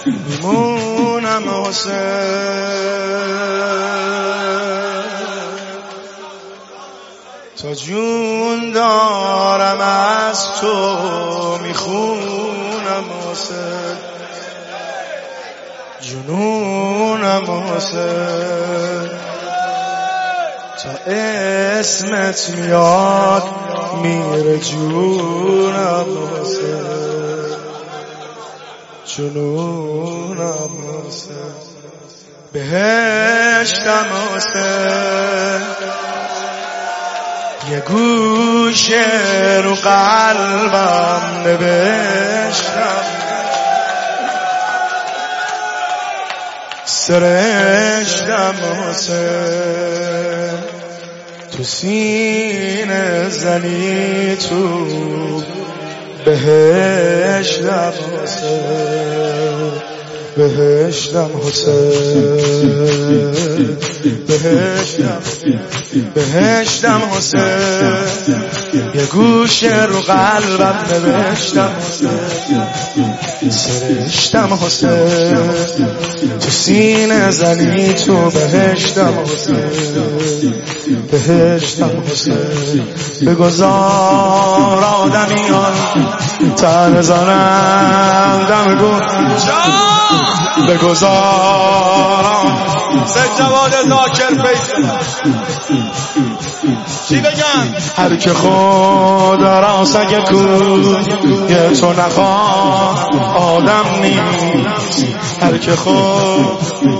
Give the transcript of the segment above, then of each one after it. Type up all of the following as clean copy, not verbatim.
میمونم حسین تا جون دارم از تو میخونم حسین جنونم حسین تا اسمت میاد میره جونم حسین جنونم حسین بهشتم حسین یه گوشه رو قلبم نوشتم سرشتم حسین تو سینه زنی تو بهشتم حسین بهشتم حسین بهشتم حسین یه گوشه رو قلبم نوشتم حسین سرشتم حسین تو سینه زنی تو بهشتم حسین بهشتم حسین بگذار آدمیان تن زنم دم گو بگذار سید جواد ذاکر فیض چی بگم هر که خود را سگ کوی تو نخواه آدم نیست هر که خود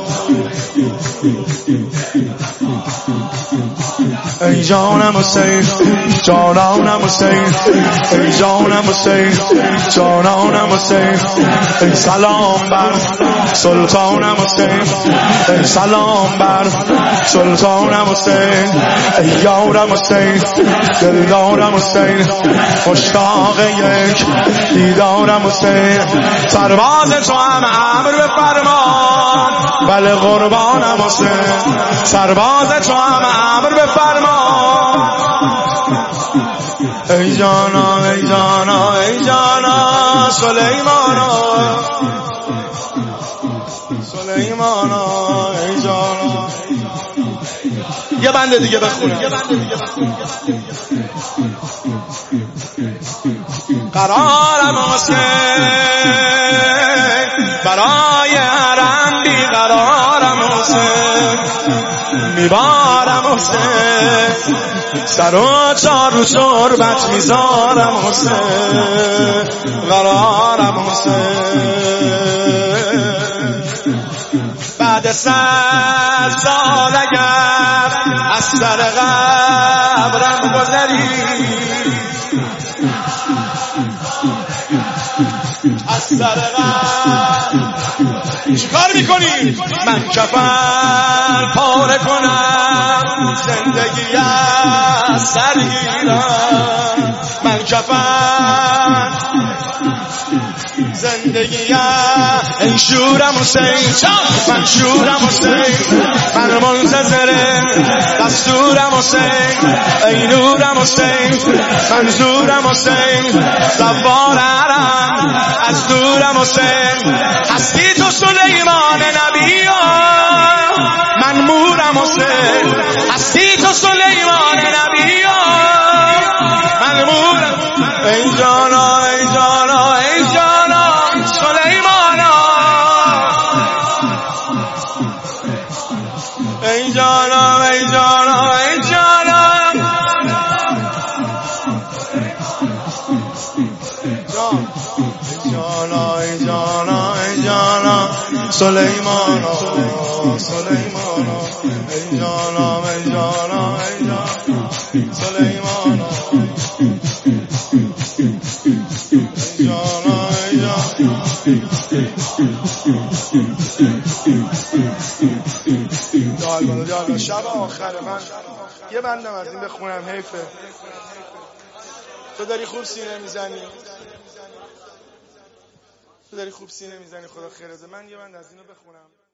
ای جانم حسین جانانم حسین ای جانم حسین جانانم حسین ای سلام بر سلطانم حسین ای سلام بر سلطانم حسین ای یارم حسین دلدارم حسین مشتاق یک دیدارم حسین سرباز تو هم امر بفرما بله قربانم حسین سرباز تو هم امر بفرما ای جانا ای جانا ای جانا سلیمانا سلیمانا ای جانا یه بنده دیگه بخونم قرارم حسین برای حرم بیقرارم حسین میبارم حسین سر و چار رو تربت میذارم حسین قرارم حسین بعد 100 سال اگر از سر قبرم گذری از سر چیکار میکنی؟ من کفن پاره کنم زندگی از سر گیرم من کفن زندگی ای شورم حسین من شورم حسین من منتظر دستورم حسین ای نورم حسین منظورم حسین زوار حرم از دورم حسین هستی تو سلیمان نبی من مورم حسین هستی تو سلیمان نبی من مورم ای جانا ای جانا ای جانا سلیمانا ای جانا ای جانا ای جانا جانا ای جانا ای جانا سلیمانا سلیمانا ای جانا ای جانا ای جانا سلیمانا جانا شب آخر من یه بندم از این بخونم حیفه تو داری خوب سینه میزنی خدا خیرت من یه بند از اینو بخونم